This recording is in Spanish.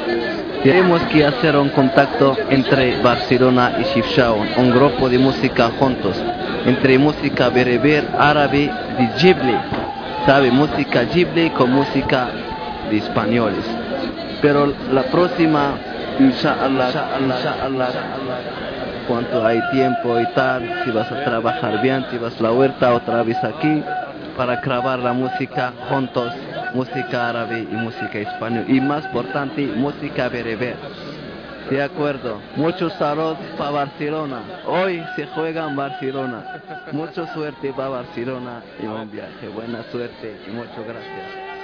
Tenemos que hacer un contacto entre Barcelona y Chifchaouen, un grupo de música juntos, entre música bereber, árabe, de Ghibli, ¿sabe? Música Ghibli con música de españoles. Pero la próxima, inshallah, inshallah, cuando hay tiempo y tal, si vas a trabajar bien, si vas a la huerta otra vez aquí, para grabar la música juntos, música árabe y música española. Y más importante, música bereber. De acuerdo. Muchos saludos para Barcelona. Hoy se juega en Barcelona. Mucha suerte para Barcelona y un viaje. Buena suerte y muchas gracias.